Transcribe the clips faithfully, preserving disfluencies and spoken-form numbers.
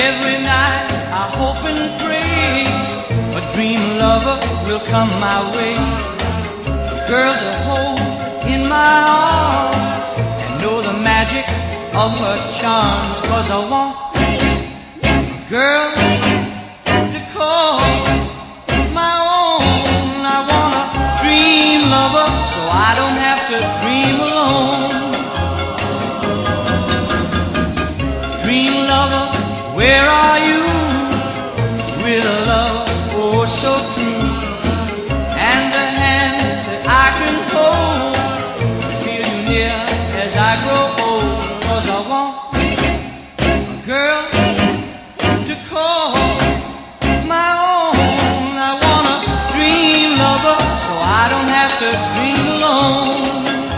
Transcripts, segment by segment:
Every night I hope and pray a dream lover will come my way, a girl to hold in my arms and know the magic of her charms. 'Cause I want a girl to call my own. I want a dream lover so I don't have to dream alone. Dream lover, where are you? With a love oh so true, and the hand that I can hold, feel you near as I grow old. 'Cause I want a girl to call my own. I want a dream lover so I don't have to dream alone.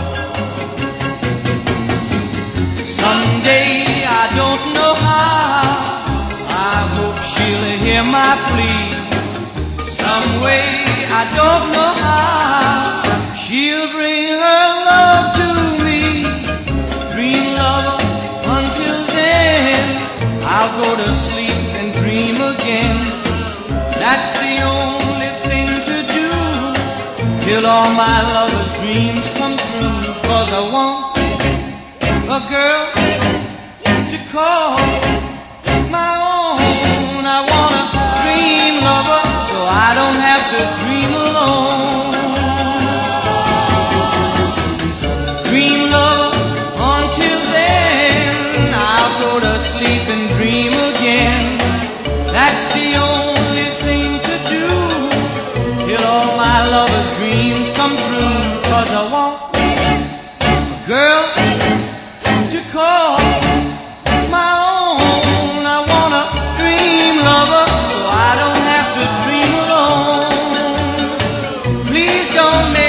Someday, I don't know how, I hope she'll hear my plea. Some way, I don't know how, she'll bring her love to me. Dream lover, until then, I'll go to sleep and dream again. That's the only thing to do, till all my lover's dreams come true. 'Cause I want a girl to call my own. I want a dream lover so I don't have to dream alone. Dream lover, until then, I'll go to sleep and dream again. That's the only thing to do, till all my lover's dreams come true. 'Cause I want a girl to call my own. I want a dream lover so I don't have to dream alone. Please don't make